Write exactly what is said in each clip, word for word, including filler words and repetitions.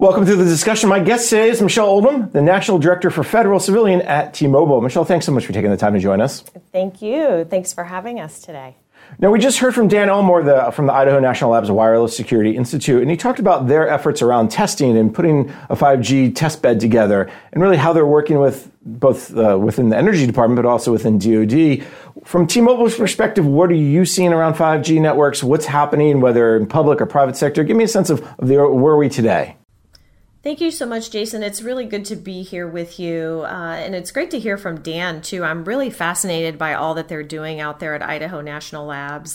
Welcome to the discussion. My guest today is Michelle Oldham, the National Director for Federal Civilian at T-Mobile. Michelle, thanks so much for taking the time to join us. Thank you. Thanks for having us today. Now, we just heard from Dan Elmore the, from the Idaho National Labs Wireless Security Institute, and he talked about their efforts around testing and putting a five G test bed together, and really how they're working with both uh, within the Energy Department, but also within D O D. From T-Mobile's perspective, what are you seeing around five G networks? What's happening, whether in public or private sector? Give me a sense of, of the, where are we today? Thank you so much, Jason. It's really good to be here with you. Uh, and it's great to hear from Dan, too. I'm really fascinated by all that they're doing out there at Idaho National Labs.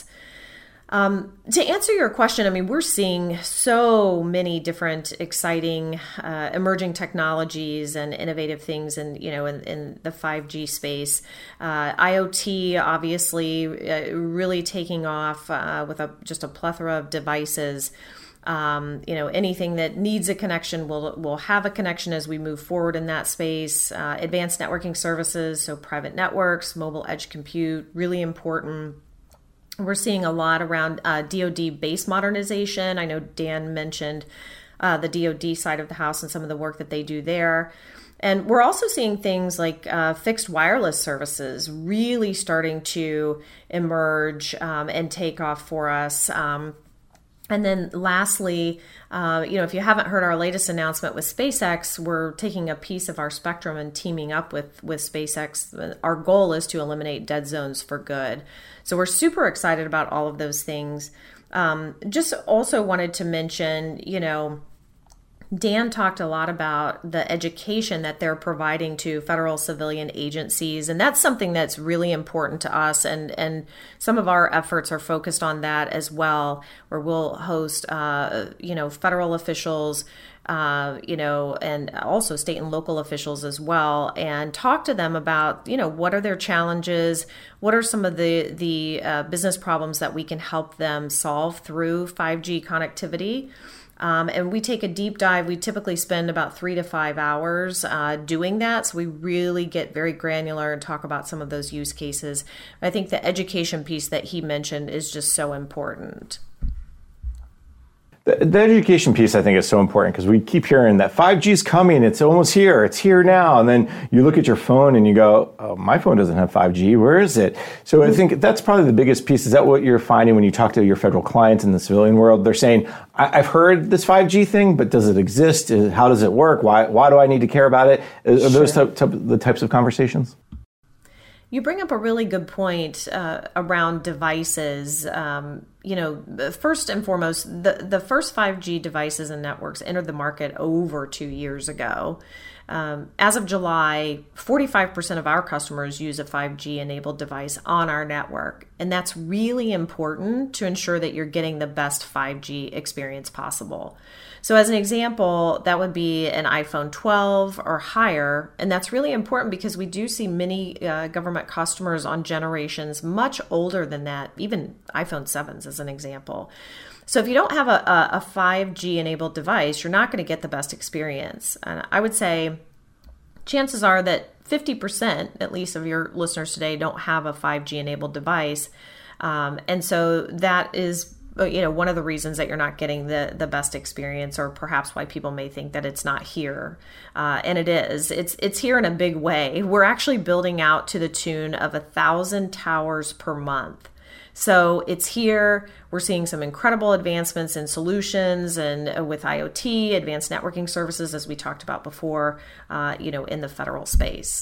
Um, to answer your question, I mean, we're seeing so many different exciting uh, emerging technologies and innovative things in, you know, in, in the five G space. Uh, IoT, obviously, uh, really taking off uh, with a, just a plethora of devices. Um, you know, anything that needs a connection will will have a connection as we move forward in that space. Uh, advanced networking services, so private networks, mobile edge compute, really important. We're seeing a lot around uh, D O D base modernization. I know Dan mentioned uh, the D O D side of the house and some of the work that they do there. And we're also seeing things like uh, fixed wireless services really starting to emerge um, and take off for us. Um, And then lastly, uh, you know, if you haven't heard our latest announcement with SpaceX, we're taking a piece of our spectrum and teaming up with, with SpaceX. Our goal is to eliminate dead zones for good. So we're super excited about all of those things. Um, just also wanted to mention, you know, Dan talked a lot about the education that they're providing to federal civilian agencies, and that's something that's really important to us, and, and some of our efforts are focused on that as well, where we'll host, uh, you know, federal officials, uh, you know, and also state and local officials as well, and talk to them about, you know, what are their challenges, what are some of the, the uh, business problems that we can help them solve through five G connectivity. Um, and we take a deep dive. We typically spend about three to five hours uh, doing that. So we really get very granular and talk about some of those use cases. I think the education piece that he mentioned is just so important. The, the education piece, I think, is so important because we keep hearing that five G is coming. It's almost here. It's here now. And then you look at your phone and you go, oh, my phone doesn't have five G. Where is it? So I think that's probably the biggest piece. Is that what you're finding when you talk to your federal clients in the civilian world? They're saying, I- I've heard this five G thing, but does it exist? How does it work? Why Why do I need to care about it? Are Sure. those type, type, the types of conversations? You bring up a really good point uh, around devices. Um, you know, first and foremost, the, the first five G devices and networks entered the market over two years ago. Um, as of July, forty-five percent of our customers use a five G enabled device on our network. And that's really important to ensure that you're getting the best five G experience possible. So as an example, that would be an iPhone twelve or higher. And that's really important because we do see many uh, government customers on generations much older than that, even iPhone sevens as an example. So if you don't have a, a five G enabled device, you're not going to get the best experience. And I would say chances are that fifty percent, at least of your listeners today, don't have a five G enabled device. Um, and so that is, you know, one of the reasons that you're not getting the, the best experience, or perhaps why people may think that it's not here. Uh, and it is. It's it's here in a big way. We're actually building out to the tune of a thousand towers per month. So it's here. We're seeing some incredible advancements in solutions and with IoT, advanced networking services, as we talked about before, uh, you know, in the federal space.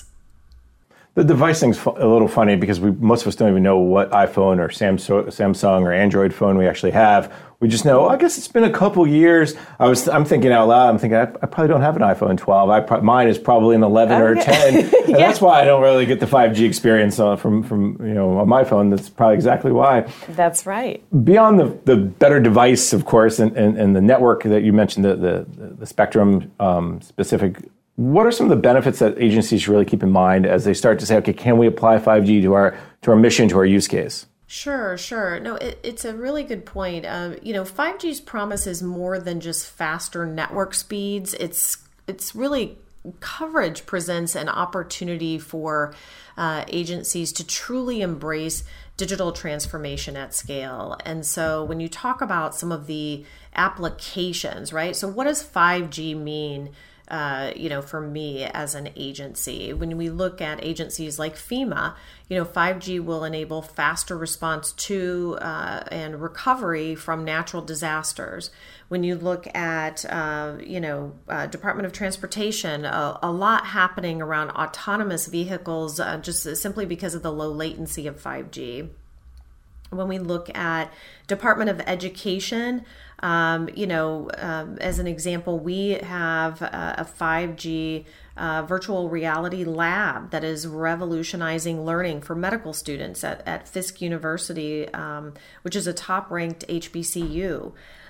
The device thing's a little funny because we most of us don't even know what iPhone or Samsung or Android phone we actually have. We just know, oh, I guess it's been a couple years. I was, I'm thinking out loud. I'm thinking, I, I probably don't have an iPhone twelve. I pro- mine is probably an eleven okay. or ten, and yeah. That's why I don't really get the five G experience uh, from from you know on my phone. That's probably exactly why. That's right. Beyond the, the better device, of course, and, and, and the network that you mentioned, the the, the Spectrum um, specific. What are some of the benefits that agencies should really keep in mind as they start to say, okay, can we apply five G to our to our mission, to our use case? Sure, sure. No, it, it's a really good point. Um, you know, five G's promise is more than just faster network speeds. It's it's really coverage presents an opportunity for uh, agencies to truly embrace digital transformation at scale. And so when you talk about some of the applications, right? So what does five G mean, uh, you know, for me as an agency? When we look at agencies like FEMA, you know, five G will enable faster response to uh, and recovery from natural disasters. When you look at, uh, you know, uh, Department of Transportation, a, a lot happening around autonomous vehicles, uh, just simply because of the low latency of five G. When we look at Department of Education, um, you know, um, as an example, we have a, a five G uh, virtual reality lab that is revolutionizing learning for medical students at, at Fisk University, um, which is a top-ranked H B C U.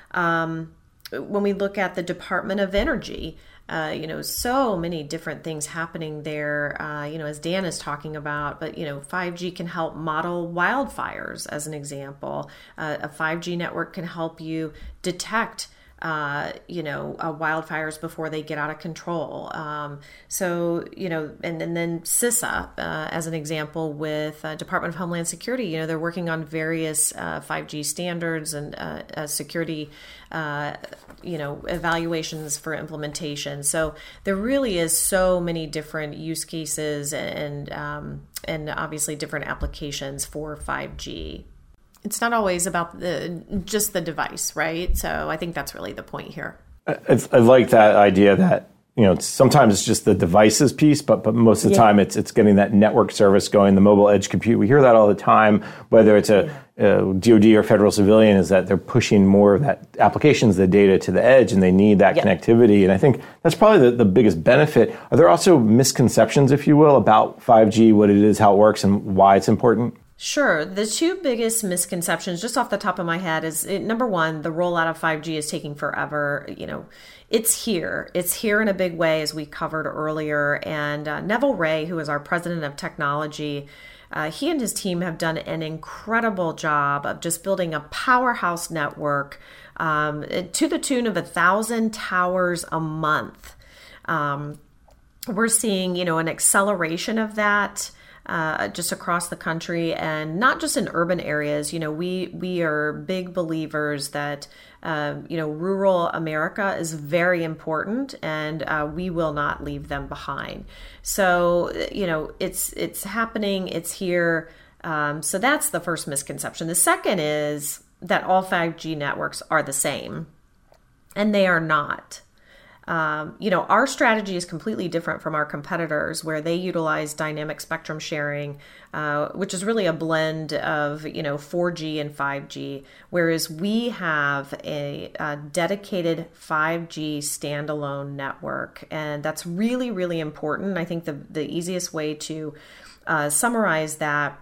Um, when we look at the Department of Energy, uh, you know, so many different things happening there, uh, you know, as Dan is talking about, but, you know, five G can help model wildfires as an example. Uh, a five G network can help you detect Uh, you know, uh, wildfires before they get out of control. Um, so, you know, and, and then CISA, uh, as an example, with uh, Department of Homeland Security, you know, they're working on various uh, five G standards and uh, uh, security, uh, you know, evaluations for implementation. So there really is so many different use cases and, um, and obviously different applications for five G. It's not always about the just the device, right? So I think that's really the point here. I, I like that idea that, you know, sometimes it's just the devices piece, but but most of the yeah. time it's it's getting that network service going, the mobile edge compute. We hear that all the time, whether it's a, yeah. a D O D or federal civilian, is that they're pushing more of that applications, the data to the edge, and they need that yeah. connectivity. And I think that's probably the, the biggest benefit. Are there also misconceptions, if you will, about five G, what it is, how it works, and why it's important? Sure. The two biggest misconceptions, just off the top of my head, is it, number one, the rollout of five G is taking forever. You know, it's here. It's here in a big way, as we covered earlier. And uh, Neville Ray, who is our president of technology, uh, he and his team have done an incredible job of just building a powerhouse network um, to the tune of a thousand towers a month. Um, we're seeing, you know, an acceleration of that. Uh, just across the country, and not just in urban areas. You know, we we are big believers that uh, you know, rural America is very important, and uh, we will not leave them behind. So, you know, it's it's happening, it's here. Um, so that's the first misconception. The second is that all five G networks are the same, and they are not. Um, you know, our strategy is completely different from our competitors, where they utilize dynamic spectrum sharing, uh, which is really a blend of, you know, four G and five G, whereas we have a, a dedicated five G standalone network. And that's really, really important. I think the, the easiest way to uh, summarize that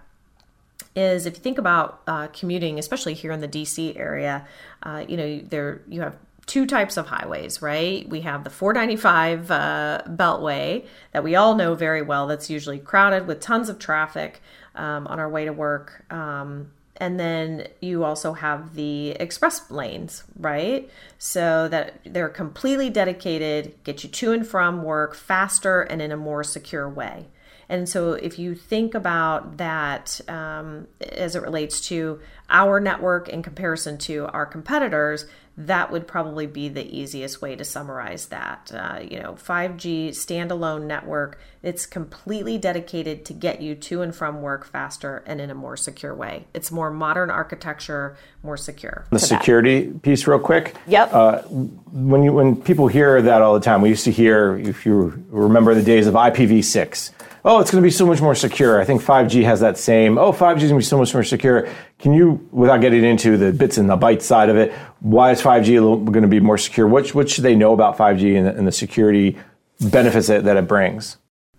is, if you think about uh, commuting, especially here in the D C area, uh, you know, there you have two types of highways, right? We have the four ninety-five uh, Beltway that we all know very well. That's usually crowded with tons of traffic um, on our way to work. Um, and then you also have the express lanes, right? So that they're completely dedicated, get you to and from work faster and in a more secure way. And so if you think about that um, as it relates to our network in comparison to our competitors, that would probably be the easiest way to summarize that. Uh, you know, five G standalone network, it's completely dedicated to get you to and from work faster and in a more secure way. It's more modern architecture, more secure. The security that. piece real quick. Yep. Uh, when you when people hear that all the time, we used to hear, if you remember the days of I P v six, oh, it's going to be so much more secure. I think five G has that same, oh, five G is going to be so much more secure. Can you, without getting into the bits and the bytes side of it, why is five G going to be more secure? What, what should they know about five G and the, and the security benefits that, that it brings?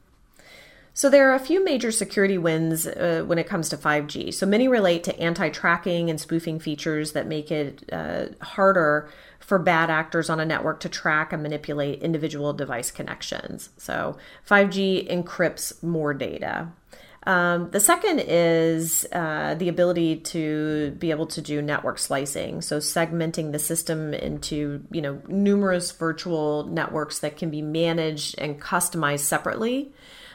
So there are a few major security wins uh, when it comes to five G. So many relate to anti-tracking and spoofing features that make it uh, harder for bad actors on a network to track and manipulate individual device connections. So five G encrypts more data. Um, the second is uh, the ability to be able to do network slicing, so segmenting the system into, you know, numerous virtual networks that can be managed and customized separately.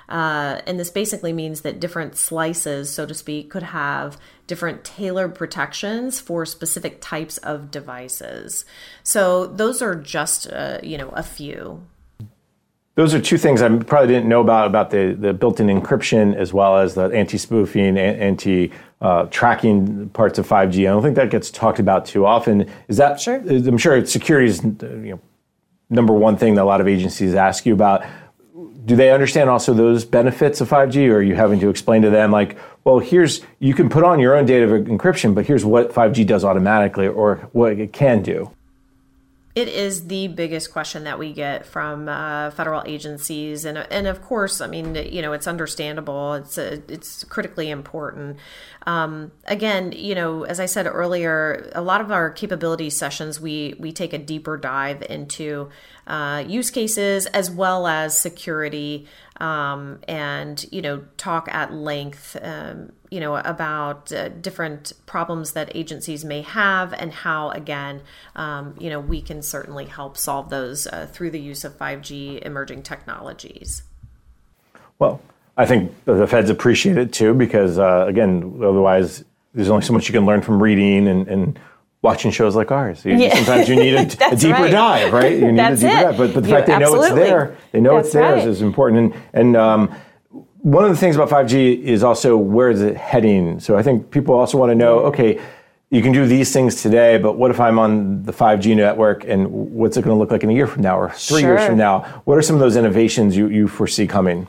Uh, and this basically means that different slices, so to speak, could have different tailored protections for specific types of devices. So those are just, uh, you know, a few. Those are two things I probably didn't know about, about the, the built-in encryption as well as the anti-spoofing, anti-tracking uh, parts of five G. I don't think that gets talked about too often. Is that, sure. I'm sure security is, you know, number one thing that a lot of agencies ask you about. Do they understand also those benefits of five G, or are you having to explain to them like, well, here's, you can put on your own data of encryption, but here's what five G does automatically or what it can do? It is the biggest question that we get from uh, federal agencies, and and of course, I mean, you know, it's understandable. It's a, it's critically important. Um, again, you know, as I said earlier, a lot of our capability sessions, we we take a deeper dive into uh, use cases as well as security, um, and you know, talk at length, um, you know, about uh, different problems that agencies may have and how, again, um, you know, we can certainly help solve those uh, through the use of five G emerging technologies. Well, I think the feds appreciate it too, because uh, again, otherwise there's only so much you can learn from reading and, and watching shows like ours. You, yeah. Sometimes you need a, a deeper right. dive, right? You need That's a deeper it. dive. But, but the you, fact they absolutely. know it's there, they know That's it's there right. is important. And, and um, one of the things about five G is also where is it heading? So I think people also want to know, okay, you can do these things today, but what if I'm on the five G network and what's it going to look like in a year from now or three sure. years from now? What are some of those innovations you, you foresee coming?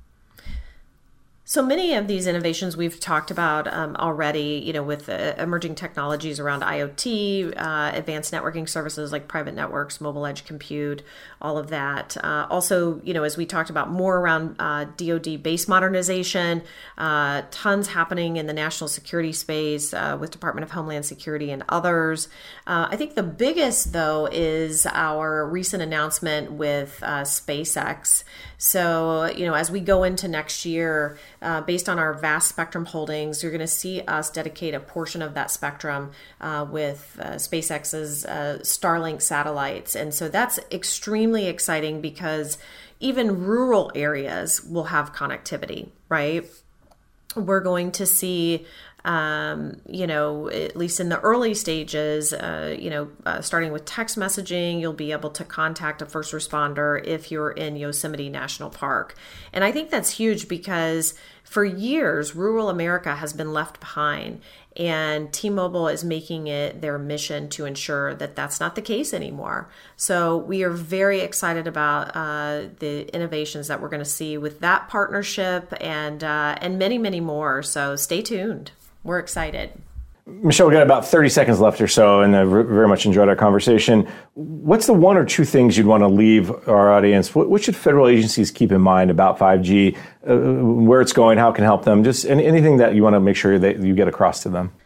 So many of these innovations we've talked about um, already, you know, with uh, emerging technologies around IoT, uh, advanced networking services like private networks, mobile edge compute, all of that. Uh, also, you know, as we talked about more around uh, D O D base modernization, uh, tons happening in the national security space uh, with Department of Homeland Security and others. Uh, I think the biggest, though, is our recent announcement with uh, SpaceX. So, you know, as we go into next year, Uh, based on our vast spectrum holdings, you're going to see us dedicate a portion of that spectrum uh, with uh, SpaceX's uh, Starlink satellites. And so that's extremely exciting because even rural areas will have connectivity, right? We're going to see Um, you know, at least in the early stages, uh, you know, uh, starting with text messaging, you'll be able to contact a first responder if you're in Yosemite National Park. And I think that's huge because for years, rural America has been left behind, and T-Mobile is making it their mission to ensure that that's not the case anymore. So we are very excited about uh, the innovations that we're going to see with that partnership and uh, and many, many more. So stay tuned. We're excited. Michelle, we've got about thirty seconds left or so, and I very much enjoyed our conversation. What's the one or two things you'd want to leave our audience? What, what should federal agencies keep in mind about five G, uh, where it's going, how it can help them? Just any, anything that you want to make sure that you get across to them.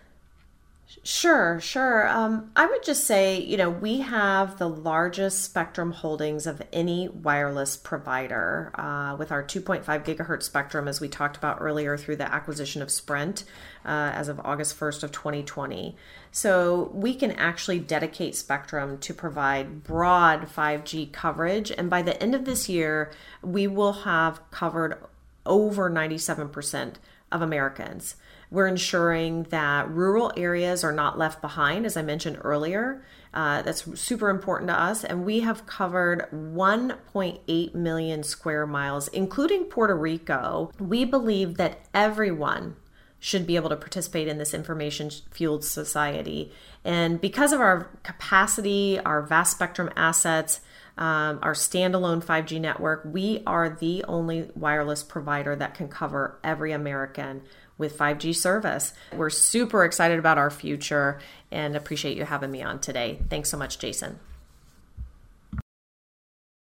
Sure, sure. Um, I would just say, you know, we have the largest spectrum holdings of any wireless provider uh, with our two point five gigahertz spectrum, as we talked about earlier, through the acquisition of Sprint uh, as of August first of twenty twenty. So we can actually dedicate spectrum to provide broad five G coverage. And by the end of this year, we will have covered over ninety-seven percent of Americans. We're ensuring that rural areas are not left behind, as I mentioned earlier. Uh, that's super important to us. And we have covered one point eight million square miles, including Puerto Rico. We believe that everyone should be able to participate in this information-fueled society. And because of our capacity, our vast spectrum assets, um, our standalone five G network, we are the only wireless provider that can cover every American with five G service. We're super excited about our future and appreciate you having me on today. Thanks so much, Jason.